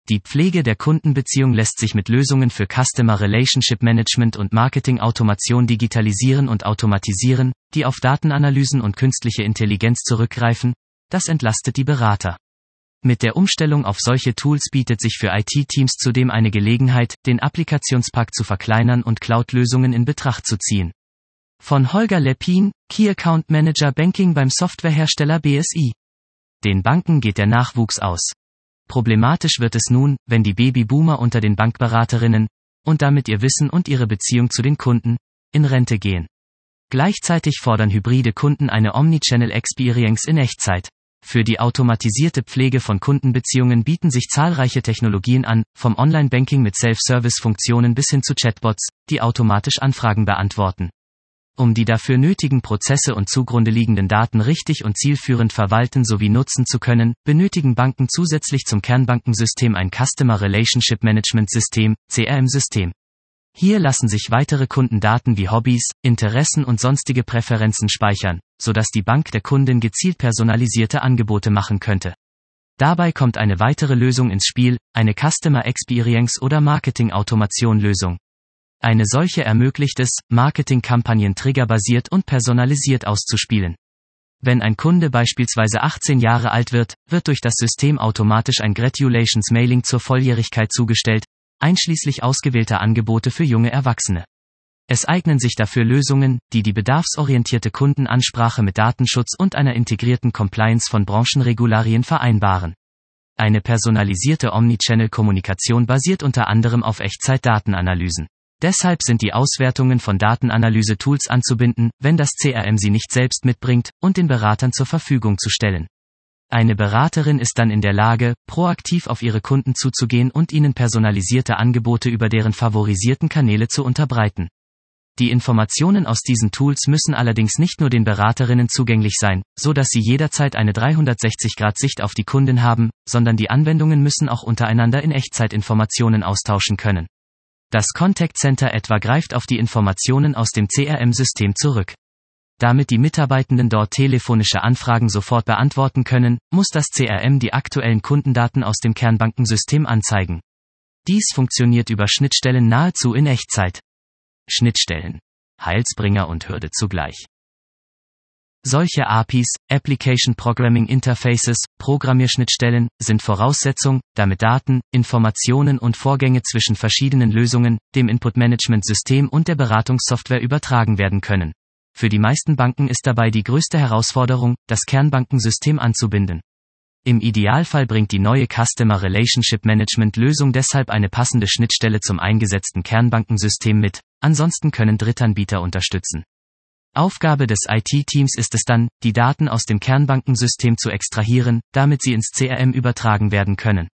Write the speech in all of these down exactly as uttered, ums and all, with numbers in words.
Die Pflege der Kundenbeziehung lässt sich mit Lösungen für Customer Relationship Management und Marketing-Automation digitalisieren und automatisieren, die auf Datenanalysen und künstliche Intelligenz zurückgreifen. Das entlastet die Berater. Mit der Umstellung auf solche Tools bietet sich für I T-Teams zudem eine Gelegenheit, den Applikationspark zu verkleinern und Cloud-Lösungen in Betracht zu ziehen. Von Holger Lepin, Key Account Manager Banking beim Softwarehersteller B S I. Den Banken geht der Nachwuchs aus. Problematisch wird es nun, wenn die Babyboomer unter den Bankberaterinnen, und damit ihr Wissen und ihre Beziehung zu den Kunden, in Rente gehen. Gleichzeitig fordern hybride Kunden eine Omnichannel Experience in Echtzeit. Für die automatisierte Pflege von Kundenbeziehungen bieten sich zahlreiche Technologien an, vom Online-Banking mit Self-Service-Funktionen bis hin zu Chatbots, die automatisch Anfragen beantworten. Um die dafür nötigen Prozesse und zugrunde liegenden Daten richtig und zielführend verwalten sowie nutzen zu können, benötigen Banken zusätzlich zum Kernbankensystem ein Customer Relationship Management System, C R M-System. Hier lassen sich weitere Kundendaten wie Hobbys, Interessen und sonstige Präferenzen speichern, sodass die Bank der Kundin gezielt personalisierte Angebote machen könnte. Dabei kommt eine weitere Lösung ins Spiel, eine Customer Experience oder Marketing-Automation-Lösung. Eine solche ermöglicht es, Marketingkampagnen triggerbasiert und personalisiert auszuspielen. Wenn ein Kunde beispielsweise achtzehn Jahre alt wird, wird durch das System automatisch ein Gratulations-Mailing zur Volljährigkeit zugestellt, einschließlich ausgewählter Angebote für junge Erwachsene. Es eignen sich dafür Lösungen, die die bedarfsorientierte Kundenansprache mit Datenschutz und einer integrierten Compliance von Branchenregularien vereinbaren. Eine personalisierte Omnichannel-Kommunikation basiert unter anderem auf Echtzeit-Datenanalysen. Deshalb sind die Auswertungen von Datenanalyse-Tools anzubinden, wenn das C R M sie nicht selbst mitbringt, und den Beratern zur Verfügung zu stellen. Eine Beraterin ist dann in der Lage, proaktiv auf ihre Kunden zuzugehen und ihnen personalisierte Angebote über deren favorisierten Kanäle zu unterbreiten. Die Informationen aus diesen Tools müssen allerdings nicht nur den Beraterinnen zugänglich sein, so dass sie jederzeit eine dreihundertsechzig Grad Sicht auf die Kundin haben, sondern die Anwendungen müssen auch untereinander in Echtzeit Informationen austauschen können. Das Contact Center etwa greift auf die Informationen aus dem C R M-System zurück. Damit die Mitarbeitenden dort telefonische Anfragen sofort beantworten können, muss das C R M die aktuellen Kundendaten aus dem Kernbankensystem anzeigen. Dies funktioniert über Schnittstellen nahezu in Echtzeit. Schnittstellen. Heilsbringer und Hürde zugleich. Solche A P Is, Application Programming Interfaces, Programmierschnittstellen, sind Voraussetzung, damit Daten, Informationen und Vorgänge zwischen verschiedenen Lösungen, dem Input-Management-System und der Beratungssoftware übertragen werden können. Für die meisten Banken ist dabei die größte Herausforderung, das Kernbankensystem anzubinden. Im Idealfall bringt die neue Customer Relationship Management Lösung deshalb eine passende Schnittstelle zum eingesetzten Kernbankensystem mit, ansonsten können Drittanbieter unterstützen. Aufgabe des I T-Teams ist es dann, die Daten aus dem Kernbankensystem zu extrahieren, damit sie ins C R M übertragen werden können.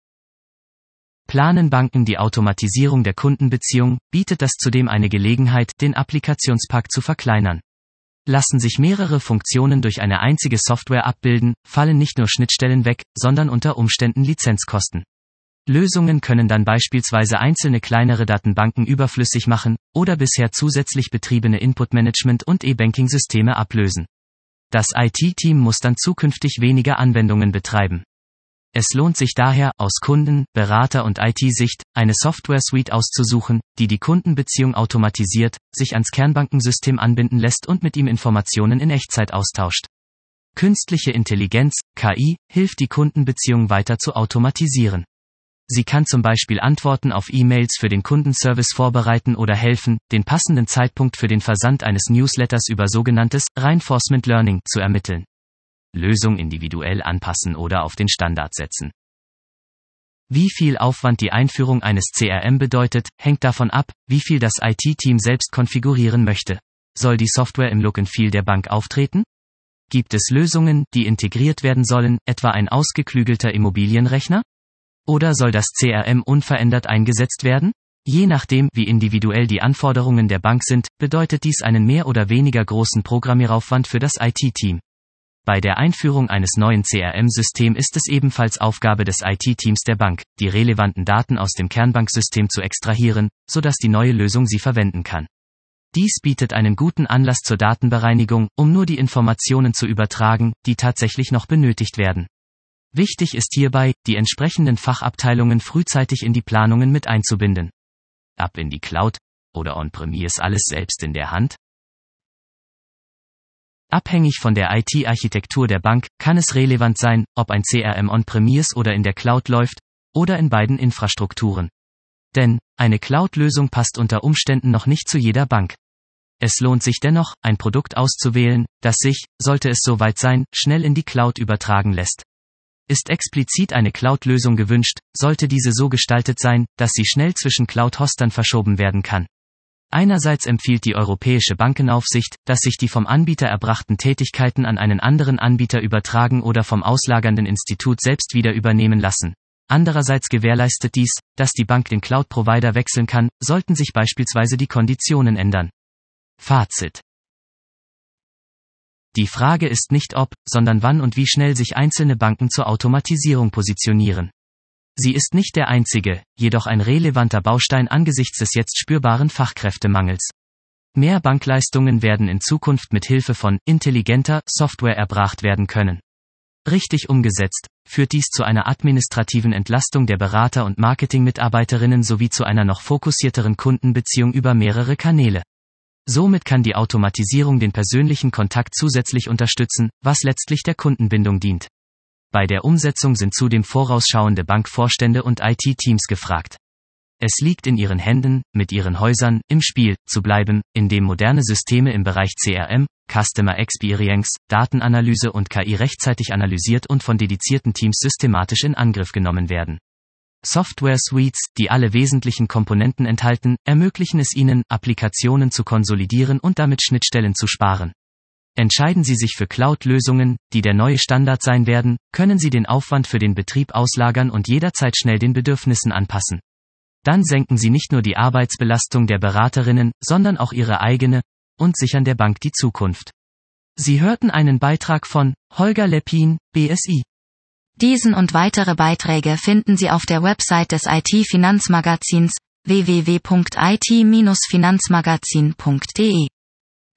Planen Banken die Automatisierung der Kundenbeziehung, bietet das zudem eine Gelegenheit, den Applikationspark zu verkleinern. Lassen sich mehrere Funktionen durch eine einzige Software abbilden, fallen nicht nur Schnittstellen weg, sondern unter Umständen Lizenzkosten. Lösungen können dann beispielsweise einzelne kleinere Datenbanken überflüssig machen, oder bisher zusätzlich betriebene Input-Management- und E-Banking-Systeme ablösen. Das I T-Team muss dann zukünftig weniger Anwendungen betreiben. Es lohnt sich daher, aus Kunden-, Berater- und I T-Sicht, eine Software-Suite auszusuchen, die die Kundenbeziehung automatisiert, sich ans Kernbankensystem anbinden lässt und mit ihm Informationen in Echtzeit austauscht. Künstliche Intelligenz, K I, hilft die Kundenbeziehung weiter zu automatisieren. Sie kann zum Beispiel Antworten auf E-Mails für den Kundenservice vorbereiten oder helfen, den passenden Zeitpunkt für den Versand eines Newsletters über sogenanntes Reinforcement Learning zu ermitteln. Lösung individuell anpassen oder auf den Standard setzen. Wie viel Aufwand die Einführung eines C R M bedeutet, hängt davon ab, wie viel das I T-Team selbst konfigurieren möchte. Soll die Software im Look and Feel der Bank auftreten? Gibt es Lösungen, die integriert werden sollen, etwa ein ausgeklügelter Immobilienrechner? Oder soll das C R M unverändert eingesetzt werden? Je nachdem, wie individuell die Anforderungen der Bank sind, bedeutet dies einen mehr oder weniger großen Programmieraufwand für das I T-Team. Bei der Einführung eines neuen C R M-Systems ist es ebenfalls Aufgabe des I T-Teams der Bank, die relevanten Daten aus dem Kernbanksystem zu extrahieren, sodass die neue Lösung sie verwenden kann. Dies bietet einen guten Anlass zur Datenbereinigung, um nur die Informationen zu übertragen, die tatsächlich noch benötigt werden. Wichtig ist hierbei, die entsprechenden Fachabteilungen frühzeitig in die Planungen mit einzubinden. Ab in die Cloud oder On-Premise alles selbst in der Hand? Abhängig von der I T-Architektur der Bank kann es relevant sein, ob ein C R M On-Premise oder in der Cloud läuft, oder in beiden Infrastrukturen. Denn eine Cloud-Lösung passt unter Umständen noch nicht zu jeder Bank. Es lohnt sich dennoch, ein Produkt auszuwählen, das sich, sollte es soweit sein, schnell in die Cloud übertragen lässt. Ist explizit eine Cloud-Lösung gewünscht, sollte diese so gestaltet sein, dass sie schnell zwischen Cloud-Hostern verschoben werden kann. Einerseits empfiehlt die Europäische Bankenaufsicht, dass sich die vom Anbieter erbrachten Tätigkeiten an einen anderen Anbieter übertragen oder vom auslagernden Institut selbst wieder übernehmen lassen. Andererseits gewährleistet dies, dass die Bank den Cloud-Provider wechseln kann, sollten sich beispielsweise die Konditionen ändern. Fazit: Die Frage ist nicht ob, sondern wann und wie schnell sich einzelne Banken zur Automatisierung positionieren. Sie ist nicht der einzige, jedoch ein relevanter Baustein angesichts des jetzt spürbaren Fachkräftemangels. Mehr Bankleistungen werden in Zukunft mit Hilfe von intelligenter Software erbracht werden können. Richtig umgesetzt, führt dies zu einer administrativen Entlastung der Berater und Marketingmitarbeiterinnen sowie zu einer noch fokussierteren Kundenbeziehung über mehrere Kanäle. Somit kann die Automatisierung den persönlichen Kontakt zusätzlich unterstützen, was letztlich der Kundenbindung dient. Bei der Umsetzung sind zudem vorausschauende Bankvorstände und I T-Teams gefragt. Es liegt in ihren Händen, mit ihren Häusern im Spiel zu bleiben, indem moderne Systeme im Bereich C R M, Customer Experience, Datenanalyse und K I rechtzeitig analysiert und von dedizierten Teams systematisch in Angriff genommen werden. Software-Suites, die alle wesentlichen Komponenten enthalten, ermöglichen es Ihnen, Applikationen zu konsolidieren und damit Schnittstellen zu sparen. Entscheiden Sie sich für Cloud-Lösungen, die der neue Standard sein werden, können Sie den Aufwand für den Betrieb auslagern und jederzeit schnell den Bedürfnissen anpassen. Dann senken Sie nicht nur die Arbeitsbelastung der Beraterinnen, sondern auch Ihre eigene und sichern der Bank die Zukunft. Sie hörten einen Beitrag von Holger Leppin, B S I. Diesen und weitere Beiträge finden Sie auf der Website des I T-Finanzmagazins w w w punkt i t Bindestrich finanzmagazin punkt d e.